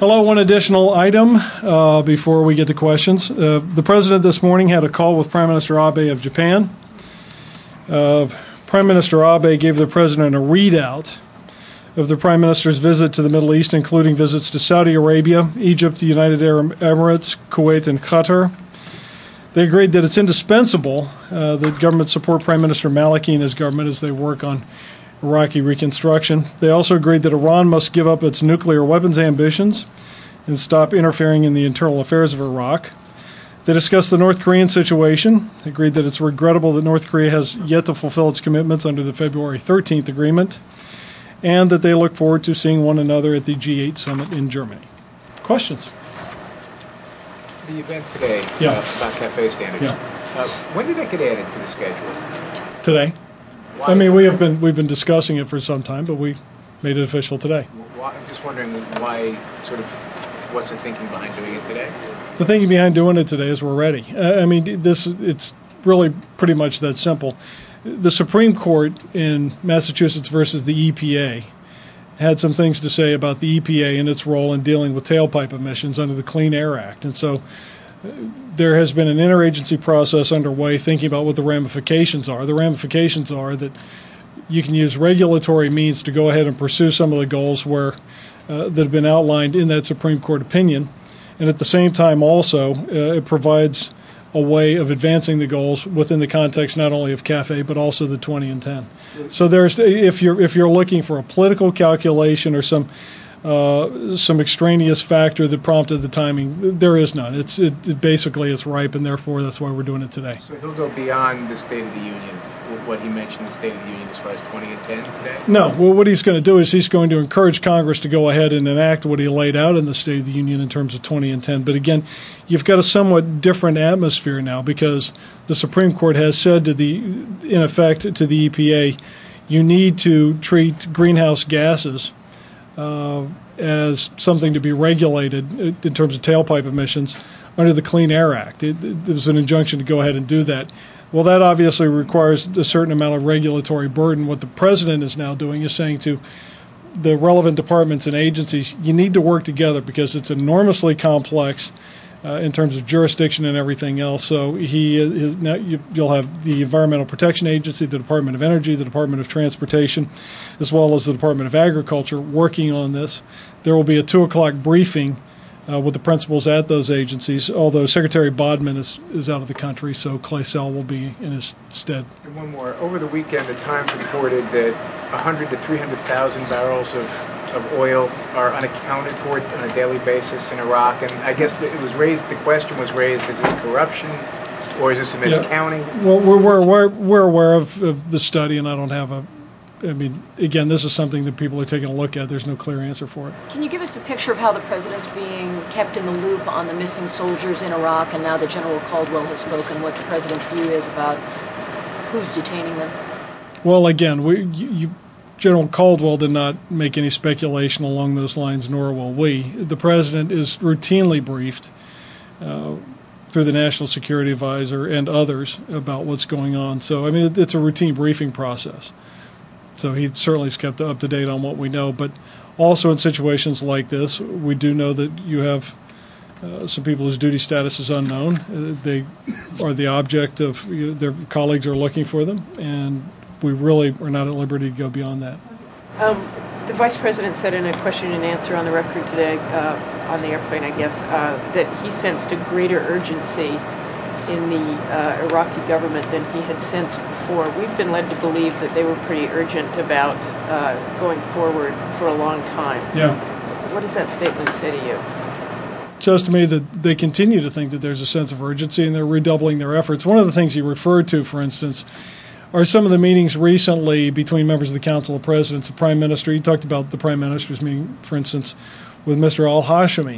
Hello, one additional item before we get to questions. The President this morning had a call with Prime Minister Abe of Japan. Prime Minister Abe gave the President a readout of the Prime Minister's visit to the Middle East, including visits to Saudi Arabia, Egypt, the United Arab Emirates, Kuwait, and Qatar. They agreed that it's indispensable that government support Prime Minister Maliki and his government as they work on Iraqi reconstruction. They also agreed that Iran must give up its nuclear weapons ambitions and stop interfering in the internal affairs of Iraq. They discussed the North Korean situation, agreed that it's regrettable that North Korea has yet to fulfill its commitments under the February 13th agreement, and that they look forward to seeing one another at the G8 summit in Germany. Questions? The event today about cafe standards. Yeah. When did that get added to the schedule? Today. Why? I mean, we've been discussing it for some time, but we made it official today. I'm just wondering why, what's the thinking behind doing it today? The thinking behind doing it today is we're ready. I mean, it's really pretty much that simple. The Supreme Court in Massachusetts versus the EPA had some things to say about the EPA and its role in dealing with tailpipe emissions under the Clean Air Act. And so there has been an interagency process underway thinking about what the ramifications are. The ramifications are that you can use regulatory means to go ahead and pursue some of the goals that have been outlined in that Supreme Court opinion. And at the same time also, it provides a way of advancing the goals within the context not only of CAFE but also the 20 and 10. So there's, if you're looking for a political calculation or some extraneous factor that prompted the timing, there is none. It basically it's ripe, and therefore that's why we're doing it today. So he'll go beyond the State of the Union, what he mentioned in the State of the Union as far as 20 and 10 today? No. Well, what he's going to do is he's going to encourage Congress to go ahead and enact what he laid out in the State of the Union in terms of 20 and 10. But again, you've got a somewhat different atmosphere now because the Supreme Court has said in effect to the EPA, you need to treat greenhouse gases as something to be regulated in terms of tailpipe emissions under the Clean Air Act. There was an injunction to go ahead and do that. Well, that obviously requires a certain amount of regulatory burden. What the President is now doing is saying to the relevant departments and agencies, you need to work together because it's enormously complex in terms of jurisdiction and everything else. So you'll have the Environmental Protection Agency, the Department of Energy, the Department of Transportation, as well as the Department of Agriculture working on this. There will be a 2 o'clock briefing with the principals at those agencies, although Secretary Bodman is out of the country, so Clay Sell will be in his stead. And one more. Over the weekend, the Times reported that 100 to 300,000 barrels of oil are unaccounted for on a daily basis in Iraq, and I guess the question was raised, is this corruption or is this a miscounting? Yeah. Well, we're aware of the study, and I don't have again, this is something that people are taking a look at. There's no clear answer for it. Can you give us a picture of how the President's being kept in the loop on the missing soldiers in Iraq, and now that General Caldwell has spoken, what the President's view is about who's detaining them? Well, again, General Caldwell did not make any speculation along those lines, nor will we. The President is routinely briefed through the National Security Advisor and others about what's going on. So, I mean, it's a routine briefing process. So he certainly is kept up to date on what we know. But also in situations like this, we do know that you have some people whose duty status is unknown. They are the object of their colleagues are looking for them, and we really are not at liberty to go beyond that. The Vice President said in a question and answer on the record today, on the airplane, I guess, that he sensed a greater urgency in the Iraqi government than he had sensed before. We've been led to believe that they were pretty urgent about going forward for a long time. Yeah. What does that statement say to you? It says to me that they continue to think that there's a sense of urgency and they're redoubling their efforts. One of the things he referred to, for instance, are some of the meetings recently between members of the Council of Presidents, the Prime Minister. He talked about the Prime Minister's meeting, for instance, with Mr. al-Hashimi.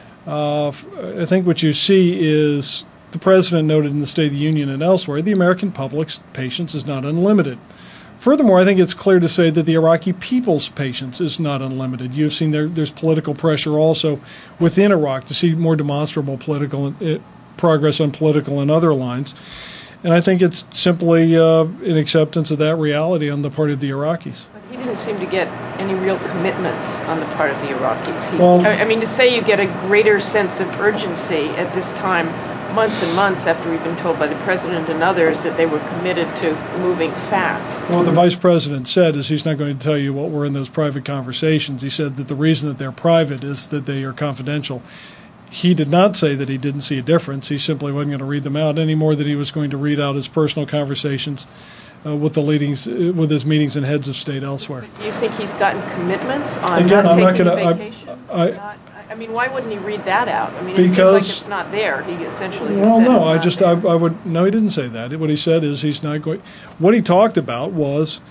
I think what you see is the President noted in the State of the Union and elsewhere, the American public's patience is not unlimited. Furthermore, I think it's clear to say that the Iraqi people's patience is not unlimited. You've seen there's political pressure also within Iraq to see more demonstrable political progress on political and other lines. And I think it's simply an acceptance of that reality on the part of the Iraqis. He didn't seem to get any real commitments on the part of the Iraqis. Well, I mean, to say you get a greater sense of urgency at this time, months and months after we've been told by the president and others that they were committed to moving fast. Well, what the vice president said is he's not going to tell you what were in those private conversations. He said that the reason that they're private is that they are confidential. He did not say that he didn't see a difference. He simply wasn't going to read them out any more than he was going to read out his personal conversations with his meetings and heads of state elsewhere. Do you think he's gotten commitments on Again, not I'm not taking gonna- a vacation? I mean, why wouldn't he read that out? I mean, it seems like Because- it's not there. He essentially Well, said no, it's not there. I would, no, he didn't say that. What he said is he's not going, what he talked about was,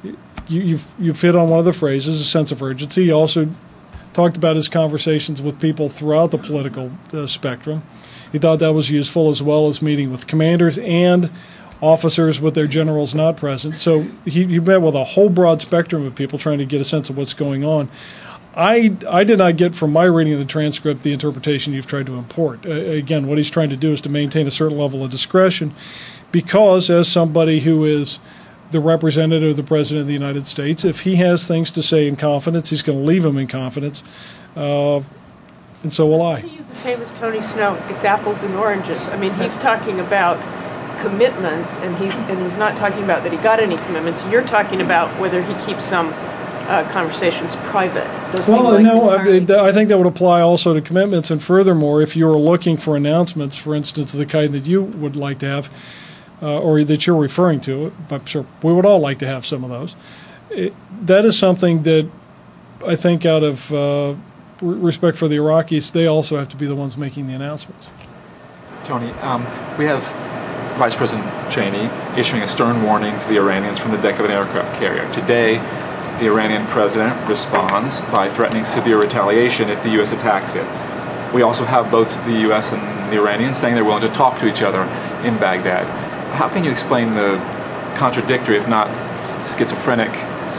you've hit on one of the phrases, a sense of urgency. He also talked about his conversations with people throughout the political spectrum. He thought that was useful, as well as meeting with commanders and officers with their generals not present. So he met with a whole broad spectrum of people trying to get a sense of what's going on. I did not get from my reading of the transcript the interpretation you've tried to import. Again, what he's trying to do is to maintain a certain level of discretion because, as somebody who is the representative of the President of the United States, if he has things to say in confidence, he's going to leave them in confidence, and so will I. He used the famous Tony Snow, it's apples and oranges. I mean, he's talking about commitments, and he's not talking about that he got any commitments. You're talking about whether he keeps some conversations private. Those seem like entirely- I think that would apply also to commitments. And furthermore, if you were looking for announcements, for instance, of the kind that you would like to have, or that you're referring to, I'm sure we would all like to have some of those. That is something that I think, out of respect for the Iraqis, they also have to be the ones making the announcements. Tony, we have Vice President Cheney issuing a stern warning to the Iranians from the deck of an aircraft carrier. Today, the Iranian president responds by threatening severe retaliation if the U.S. attacks it. We also have both the U.S. and the Iranians saying they're willing to talk to each other in Baghdad. How can you explain the contradictory, if not schizophrenic,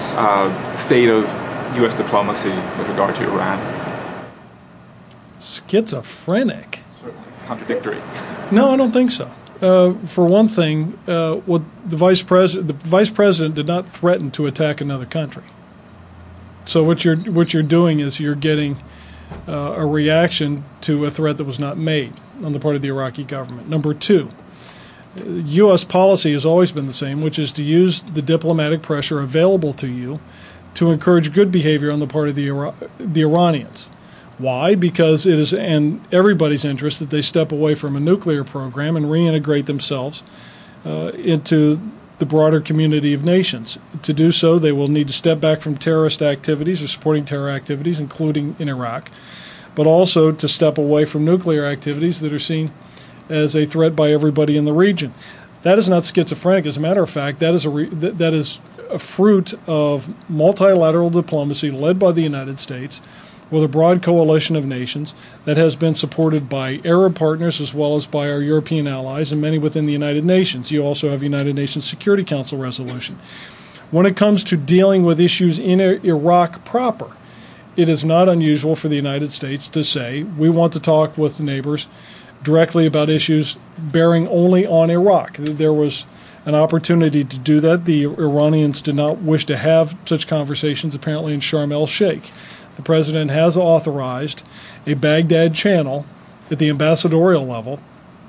state of U.S. diplomacy with regard to Iran? Schizophrenic? Certainly. Contradictory. No, I don't think so. For one thing, what the vice president did not threaten to attack another country. So what you're doing is you're getting a reaction to a threat that was not made on the part of the Iraqi government. Number two, U.S. policy has always been the same, which is to use the diplomatic pressure available to you to encourage good behavior on the part of the Iranians. Why? Because it is in everybody's interest that they step away from a nuclear program and reintegrate themselves into the broader community of nations. To do so, they will need to step back from terrorist activities or supporting terror activities, including in Iraq, but also to step away from nuclear activities that are seen as a threat by everybody in the region. That is not schizophrenic. As a matter of fact, that is a fruit of multilateral diplomacy led by the United States, with a broad coalition of nations that has been supported by Arab partners as well as by our European allies and many within the United Nations. You also have United Nations Security Council resolution. When it comes to dealing with issues in Iraq proper, it is not unusual for the United States to say, we want to talk with the neighbors directly about issues bearing only on Iraq. There was an opportunity to do that. The Iranians did not wish to have such conversations, apparently, in Sharm el-Sheikh. The president has authorized a Baghdad channel at the ambassadorial level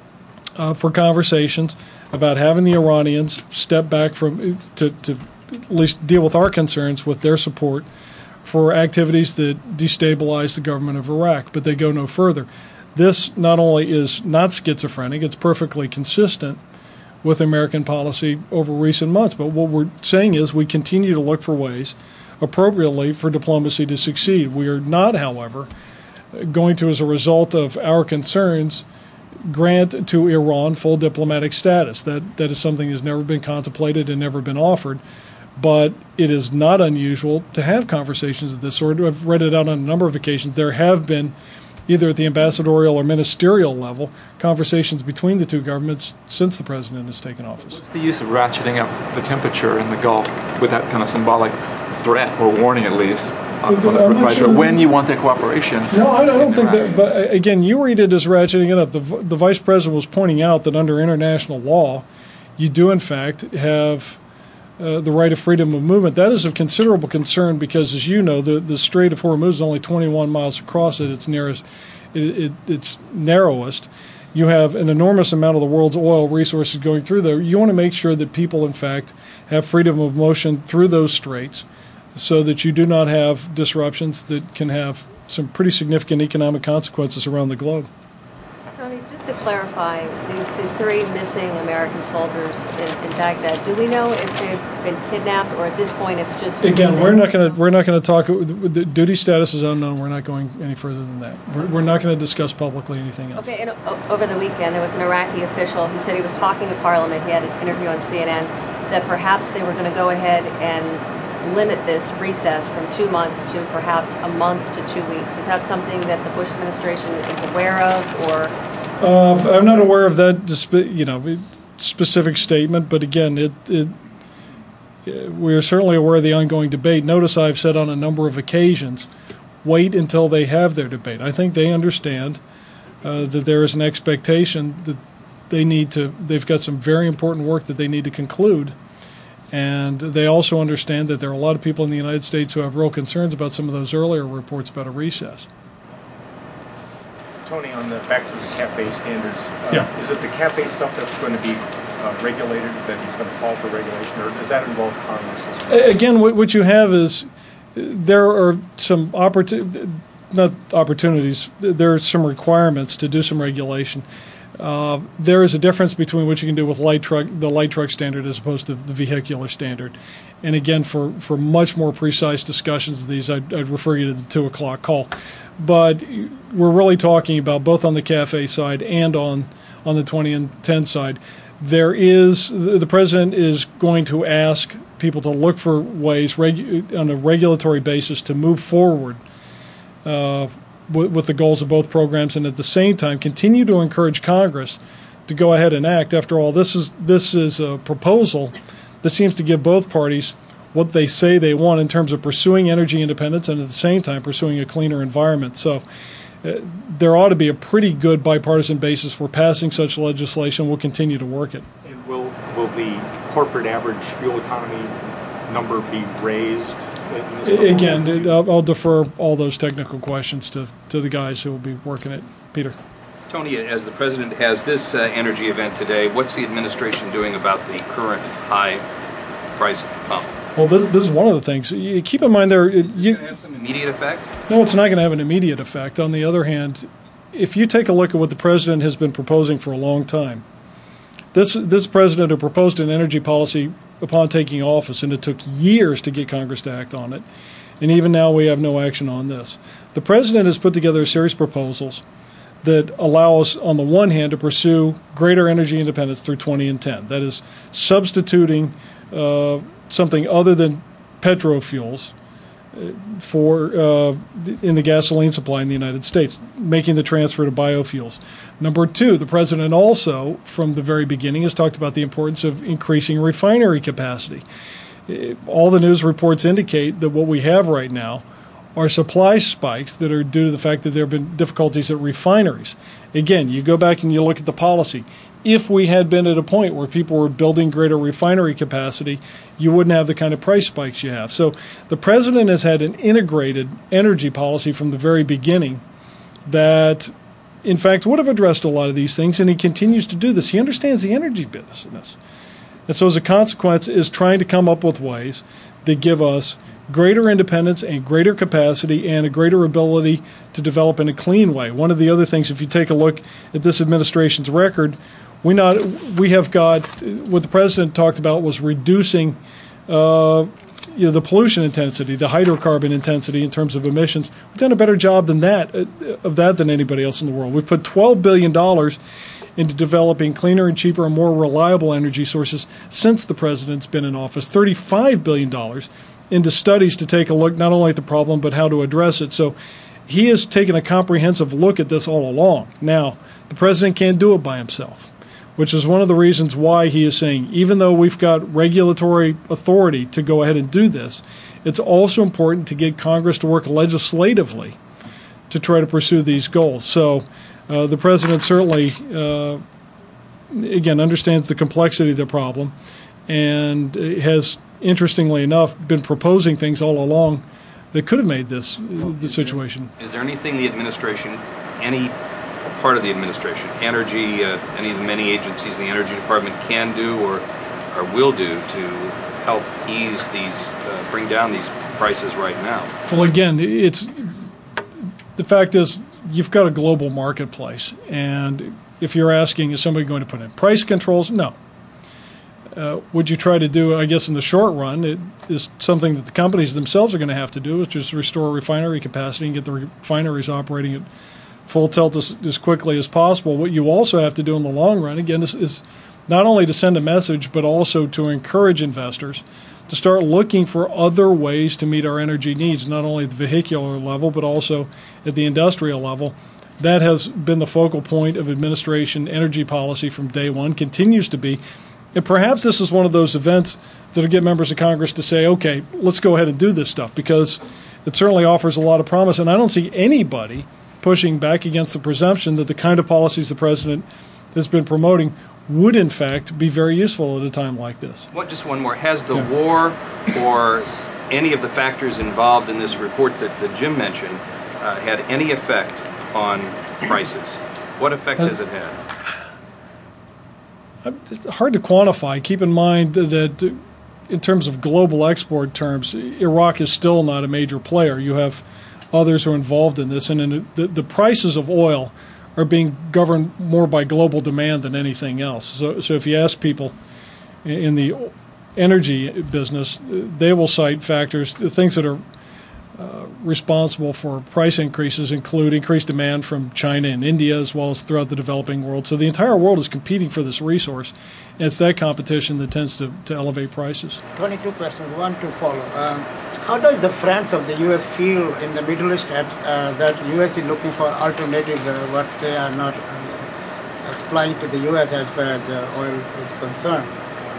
for conversations about having the Iranians step back from to at least deal with our concerns with their support for activities that destabilize the government of Iraq, but they go no further. This not only is not schizophrenic, it's perfectly consistent with American policy over recent months. But what we're saying is we continue to look for ways appropriately for diplomacy to succeed. We are not, however, going to, as a result of our concerns, grant to Iran full diplomatic status. That is something that has never been contemplated and never been offered. But it is not unusual to have conversations of this sort. I've read it out on a number of occasions. There have been, either at the ambassadorial or ministerial level, conversations between the two governments since the president has taken office. What's the use of ratcheting up the temperature in the Gulf with that kind of symbolic threat, or warning at least, when you want their cooperation? No, I don't think that. But again, you read it as ratcheting it up. The vice president was pointing out that under international law, you do in fact have the right of freedom of movement. That is of considerable concern because, as you know, the Strait of Hormuz is only 21 miles across at its narrowest. You have an enormous amount of the world's oil resources going through there. You want to make sure that people, in fact, have freedom of motion through those straits so that you do not have disruptions that can have some pretty significant economic consequences around the globe. Tony, just to clarify, these 3 missing American soldiers in Baghdad, do we know if they've been kidnapped, or at this point it's just again missing? we're not going to talk. The duty status is unknown. We're not going any further than that. We're not going to discuss publicly anything else. Okay, and over the weekend there was an Iraqi official who said he was talking to Parliament. He had an interview on CNN that perhaps they were going to go ahead and limit this recess from 2 months to perhaps a month to 2 weeks. Is that something that the Bush administration is aware of, or? I'm not aware of that, specific statement. But again, we're certainly aware of the ongoing debate. Notice I've said on a number of occasions, wait until they have their debate. I think they understand that there is an expectation that they've got some very important work that they need to conclude. And they also understand that there are a lot of people in the United States who have real concerns about some of those earlier reports about a recess. Tony, back to the CAFE standards, Yeah. Is it the CAFE stuff that's going to be regulated, that he's going to call for regulation, or does that involve Congress as well? Again, what you have is there are some not opportunities, there are some requirements to do some regulation. There is a difference between what you can do with the light truck standard as opposed to the vehicular standard. And again, for much more precise discussions of these, I'd refer you to the 2 o'clock call. But we're really talking about both on the CAFE side and on the 20 and 10 side. The president is going to ask people to look for ways on a regulatory basis to move forward with the goals of both programs, and at the same time continue to encourage Congress to go ahead and act. After all, this is a proposal that seems to give both parties what they say they want in terms of pursuing energy independence and at the same time pursuing a cleaner environment. So there ought to be a pretty good bipartisan basis for passing such legislation. We'll continue to work it. And will the corporate average fuel economy number be raised? Again, I'll defer all those technical questions to the guys who will be working it. Peter. Tony, as the president has this energy event today, what's the administration doing about the current high price at the pump? Well, this is one of the things. You keep in mind there. Is it going to have some immediate effect? No, it's not going to have an immediate effect. On the other hand, if you take a look at what the president has been proposing for a long time, this president who proposed an energy policy upon taking office, and it took years to get Congress to act on it, and even now we have no action on this. The president has put together a series of proposals that allow us, on the one hand, to pursue greater energy independence through 20 and 10. That is, substituting something other than petrofuels in the gasoline supply in the United States, making the transfer to biofuels. Number 2, the president also, from the very beginning, has talked about the importance of increasing refinery capacity. All the news reports indicate that what we have right now are supply spikes that are due to the fact that there have been difficulties at refineries. Again, you go back and you look at the policy. If we had been at a point where people were building greater refinery capacity, you wouldn't have the kind of price spikes you have. So the president has had an integrated energy policy from the very beginning that, in fact, would have addressed a lot of these things, and he continues to do this. He understands the energy business. And so as a consequence is trying to come up with ways that give us greater independence and greater capacity and a greater ability to develop in a clean way. One of the other things, if you take a look at this administration's record, we have got what the president talked about was reducing the pollution intensity, the hydrocarbon intensity in terms of emissions. We've done a better job than than anybody else in the world. We've put $12 billion into developing cleaner and cheaper and more reliable energy sources since the president's been in office. $35 billion into studies to take a look not only at the problem but how to address it. So he has taken a comprehensive look at this all along. Now, the president can't do it by himself, which is one of the reasons why he is saying, even though we've got regulatory authority to go ahead and do this, it's also important to get Congress to work legislatively to try to pursue these goals. So the president certainly, again, understands the complexity of the problem and has interestingly enough, been proposing things all along that could have made this the situation. Is there anything the administration, any part of the administration, energy, any of the many agencies in the Energy Department can do or will do to help ease these, bring down these prices right now? Well, again, the fact is you've got a global marketplace, and if you're asking, is somebody going to put in price controls? No. Would you try to do, I guess in the short run, it is something that the companies themselves are going to have to do, which is restore refinery capacity and get the refineries operating at full tilt as quickly as possible. What you also have to do in the long run, again, is not only to send a message, but also to encourage investors to start looking for other ways to meet our energy needs, not only at the vehicular level, but also at the industrial level. That has been the focal point of administration energy policy from day one, continues to be. And perhaps this is one of those events that will get members of Congress to say, okay, let's go ahead and do this stuff, because it certainly offers a lot of promise. And I don't see anybody pushing back against the presumption that the kind of policies the president has been promoting would, in fact, be very useful at a time like this. Just one more. Has the war or any of the factors involved in this report that Jim mentioned had any effect on prices? What effect has it had? It's hard to quantify. Keep in mind that in terms of global export terms, Iraq is still not a major player. You have others who are involved in this, and the prices of oil are being governed more by global demand than anything else. So if you ask people in the energy business, they will cite factors, things that are responsible for price increases include increased demand from China and India, as well as throughout the developing world. So the entire world is competing for this resource, and it's that competition that tends to elevate prices. 22 questions, one to follow. How does the friends of the U.S. feel in the Middle East that U.S. is looking for alternative, what they are not supplying to the U.S. as far as oil is concerned?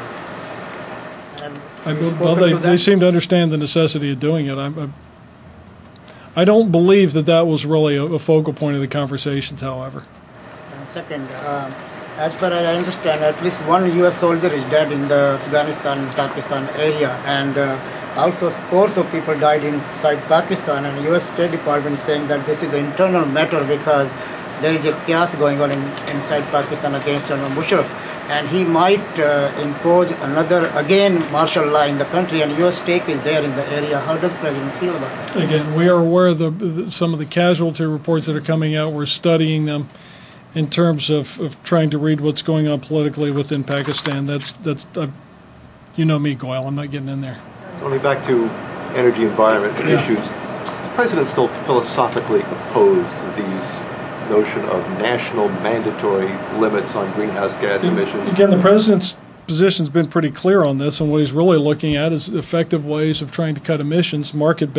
They seem to understand the necessity of doing it. I don't believe that was really a focal point of the conversations, however. And second, as far as I understand, at least one U.S. soldier is dead in the Afghanistan and Pakistan area, and also scores of people died inside Pakistan, and the U.S. State Department is saying that this is an internal matter because there is a chaos going on inside Pakistan against General Musharraf, and he might impose another, again, martial law in the country, and your stake is there in the area. How does the President feel about that? Again, we are aware of some of the casualty reports that are coming out. We're studying them in terms of trying to read what's going on politically within Pakistan. That's you know me, Goyle. I'm not getting in there. Tony, back to energy environment issues. Is the President still philosophically opposed to these notion of national mandatory limits on greenhouse gas emissions? Again, the President's position has been pretty clear on this, and what he's really looking at is effective ways of trying to cut emissions.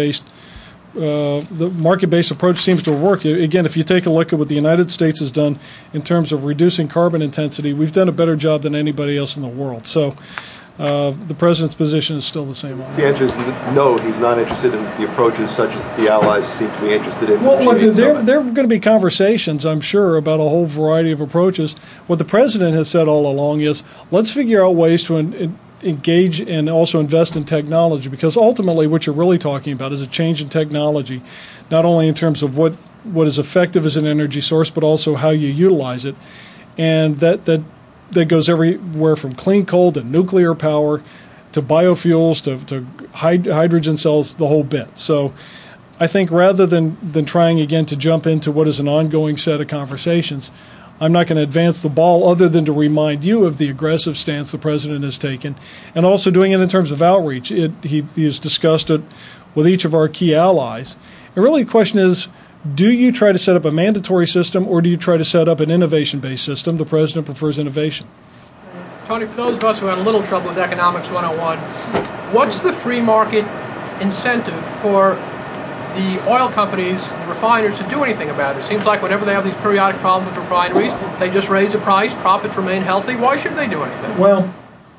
The market-based approach seems to have worked. Again, if you take a look at what the United States has done in terms of reducing carbon intensity, we've done a better job than anybody else in the world. So the President's position is still the same on that. The answer is no, he's not interested in the approaches such as the Allies seem to be interested in. Well, look, there are going to be conversations, I'm sure, about a whole variety of approaches. What the President has said all along is, let's figure out ways to engage and also invest in technology, because ultimately what you're really talking about is a change in technology, not only in terms of what is effective as an energy source, but also how you utilize it. And that goes everywhere from clean coal to nuclear power to biofuels to hydrogen cells, the whole bit. So I think rather than trying again to jump into what is an ongoing set of conversations, I'm not going to advance the ball other than to remind you of the aggressive stance the President has taken, and also doing it in terms of outreach. He has discussed it with each of our key allies. And really the question is, do you try to set up a mandatory system, or do you try to set up an innovation-based system? The President prefers innovation. Tony, for those of us who had a little trouble with Economics 101, what's the free market incentive for the oil companies, the refiners, to do anything about it? It seems like whenever they have these periodic problems with refineries, they just raise the price, profits remain healthy. Why should they do anything? Well,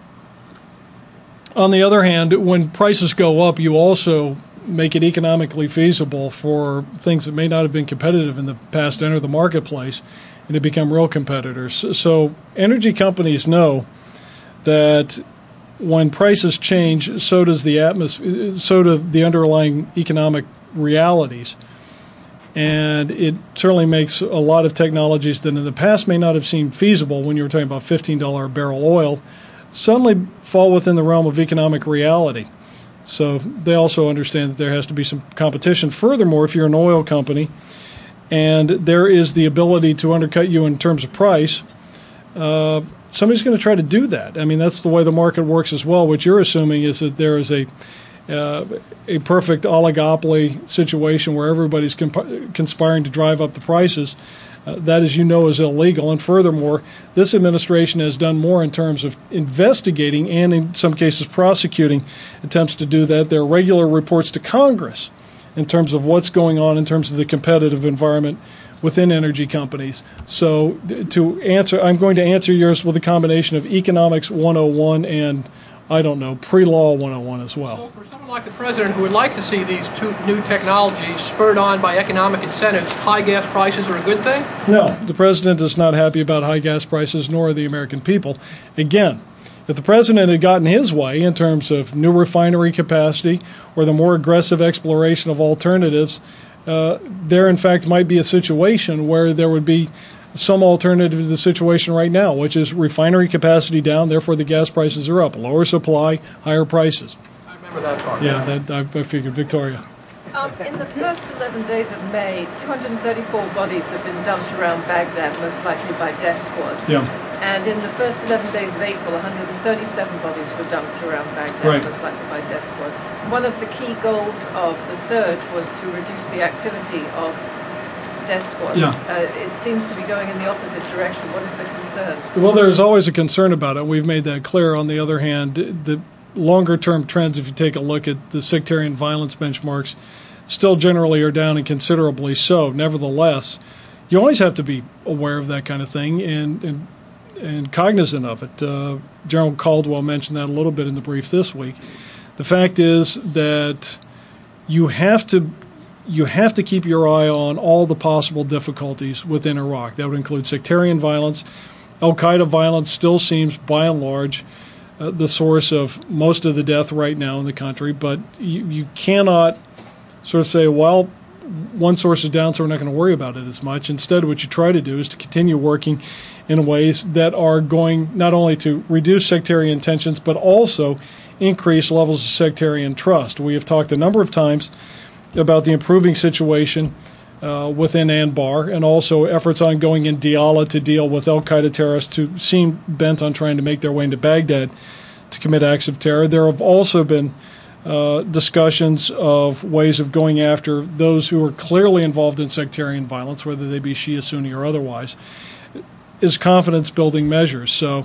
on the other hand, when prices go up, you also make it economically feasible for things that may not have been competitive in the past to enter the marketplace and to become real competitors. So energy companies know that when prices change, so does the atmosphere, so do the underlying economic realities. And it certainly makes a lot of technologies that in the past may not have seemed feasible when you were talking about $15 a barrel oil suddenly fall within the realm of economic reality. So they also understand that there has to be some competition. Furthermore, if you're an oil company and there is the ability to undercut you in terms of price, somebody's going to try to do that. I mean, that's the way the market works as well. What you're assuming is that there is a perfect oligopoly situation where everybody's conspiring to drive up the prices. That, as you know, is illegal. And furthermore, this administration has done more in terms of investigating and, in some cases, prosecuting attempts to do that. There are regular reports to Congress in terms of what's going on in terms of the competitive environment within energy companies. So to answer, I'm going to answer yours with a combination of Economics 101 and, I don't know, pre-law 101 as well. So for someone like the president who would like to see these two new technologies spurred on by economic incentives, high gas prices are a good thing? No, the president is not happy about high gas prices, nor are the American people. Again, if the president had gotten his way in terms of new refinery capacity or the more aggressive exploration of alternatives, there in fact might be a situation where there would be some alternative to the situation right now, which is refinery capacity down, therefore the gas prices are up. Lower supply, higher prices. I remember that part. Yeah, that I figured. Victoria. In the first 11 days of May, 234 bodies have been dumped around Baghdad, most likely by death squads. Yeah. And in the first 11 days of April, 137 bodies were dumped around Baghdad, right, most likely by death squads. One of the key goals of the surge was to reduce the activity of death squads. Yeah. It seems to be going in the opposite direction. What is the concern? Well, there's always a concern about it. We've made that clear. On the other hand, the longer-term trends, if you take a look at the sectarian violence benchmarks, still generally are down and considerably so. Nevertheless, you always have to be aware of that kind of thing and cognizant of it. General Caldwell mentioned that a little bit in the brief this week. The fact is that you have to keep your eye on all the possible difficulties within Iraq. That would include sectarian violence. Al-Qaeda violence still seems, by and large, the source of most of the death right now in the country. But you cannot sort of say, well, one source is down, so we're not going to worry about it as much. Instead, what you try to do is to continue working in ways that are going not only to reduce sectarian tensions, but also increase levels of sectarian trust. We have talked a number of times about the improving situation within Anbar and also efforts ongoing in Diyala to deal with al-Qaeda terrorists who seem bent on trying to make their way into Baghdad to commit acts of terror. There have also been discussions of ways of going after those who are clearly involved in sectarian violence, whether they be Shia, Sunni, or otherwise, is confidence-building measures. So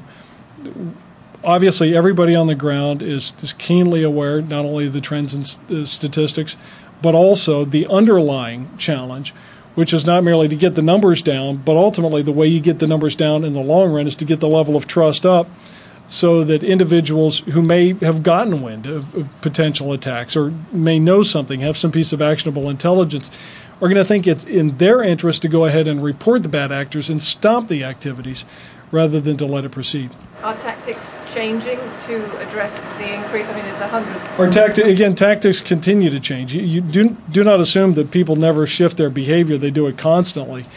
obviously everybody on the ground is keenly aware not only of the trends and statistics, but also the underlying challenge, which is not merely to get the numbers down, but ultimately the way you get the numbers down in the long run is to get the level of trust up so that individuals who may have gotten wind of potential attacks or may know something, have some piece of actionable intelligence, are going to think it's in their interest to go ahead and report the bad actors and stop the activities rather than to let it proceed. Are tactics changing to address the increase? I mean, it's 100. Tactics continue to change. You do not assume that people never shift their behavior. They do it constantly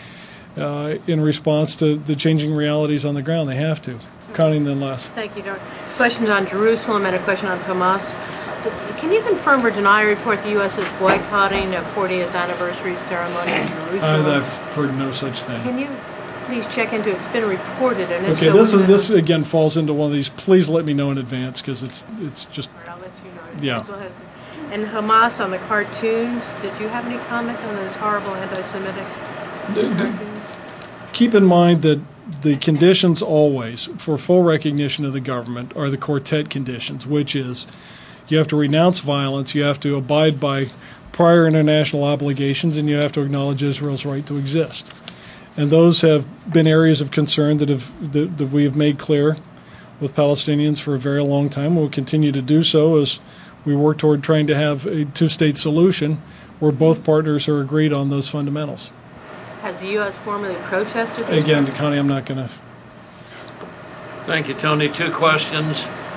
in response to the changing realities on the ground. They have to. Connie, then Les. Thank you, Doctor. Questions on Jerusalem and a question on Hamas. Can you confirm or deny a report the U.S. is boycotting a 40th anniversary ceremony in Jerusalem? I've heard no such thing. Can you please check into it? It's been reported. And okay, this again falls into one of these. Please let me know in advance because it's just. I'll let you know. Yeah. And Hamas on the cartoons. Did you have any comment on those horrible anti-Semitic cartoons? Keep in mind that the conditions always for full recognition of the government are the quartet conditions, which is you have to renounce violence, you have to abide by prior international obligations, and you have to acknowledge Israel's right to exist. And those have been areas of concern that we have made clear with Palestinians for a very long time. We'll continue to do so as we work toward trying to have a two-state solution where both partners are agreed on those fundamentals. Has the U.S. formally protested this? Again, Connie, I'm not going to. Thank you, Tony. Two questions.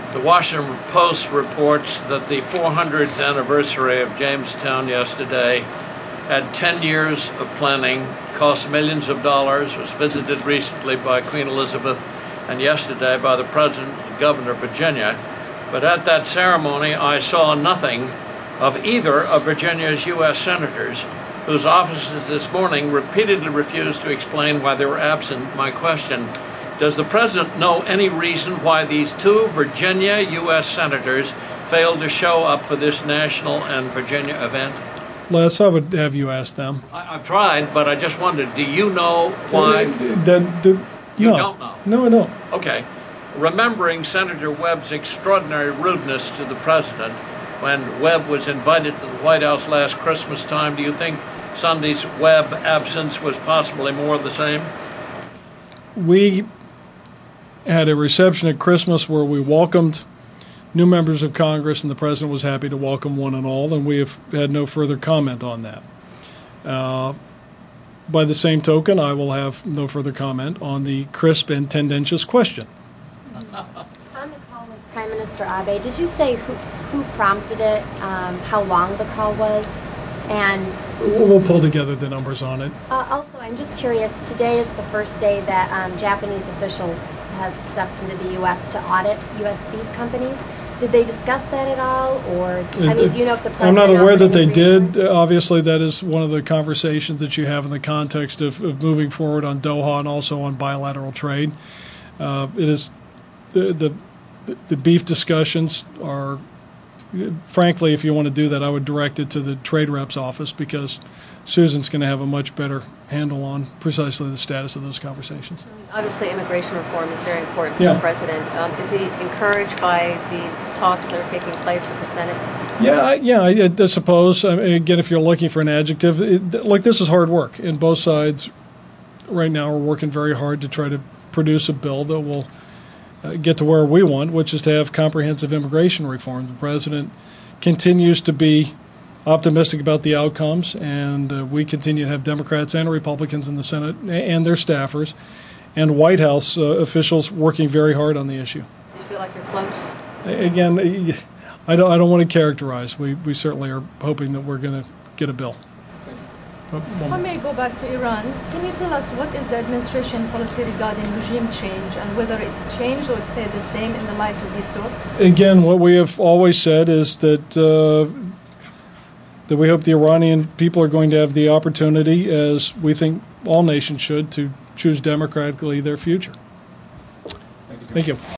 The Washington Post reports that the 400th anniversary of Jamestown yesterday had 10 years of planning, cost millions of dollars, was visited recently by Queen Elizabeth and yesterday by the President and Governor of Virginia. But at that ceremony, I saw nothing of either of Virginia's U.S. senators, whose offices this morning repeatedly refused to explain why they were absent. My question: does the President know any reason why these two Virginia U.S. senators failed to show up for this national and Virginia event? Les, I would have you ask them. I've tried, but I just wondered, do you know why? You don't know? No, I don't. Okay. Remembering Senator Webb's extraordinary rudeness to the President when Webb was invited to the White House last Christmas time, do you think Sunday's Webb absence was possibly more of the same? We had a reception at Christmas where we welcomed new members of Congress, and the President was happy to welcome one and all, and we have had no further comment on that. By the same token, I will have no further comment on the crisp and tendentious question. On the call with Prime Minister Abe, did you say who prompted it, how long the call was, and... We'll pull together the numbers on it. Also, I'm just curious, today is the first day that Japanese officials have stepped into the U.S. to audit U.S. beef companies. Did they discuss that at all, or, I mean, do you know if the President... I'm not aware that they did. Obviously, that is one of the conversations that you have in the context of moving forward on Doha and also on bilateral trade. It is the beef discussions are, frankly, if you want to do that, I would direct it to the trade rep's office, because Susan's going to have a much better handle on precisely the status of those conversations. Obviously, immigration reform is very important for the President. Is he encouraged by the talks that are taking place with the Senate? I suppose. I mean, again, if you're looking for an adjective, look, this is hard work, and both sides right now are working very hard to try to produce a bill that will get to where we want, which is to have comprehensive immigration reform. The President continues to be optimistic about the outcomes, and we continue to have Democrats and Republicans in the Senate and their staffers and White House officials working very hard on the issue. Do you feel like you're close? Again, I don't want to characterize. We certainly are hoping that we're going to get a bill. If I may go back to Iran, can you tell us what is the administration policy regarding regime change and whether it changed or it stayed the same in the light of these talks? Again, what we have always said is that we hope the Iranian people are going to have the opportunity, as we think all nations should, to choose democratically their future. Thank you.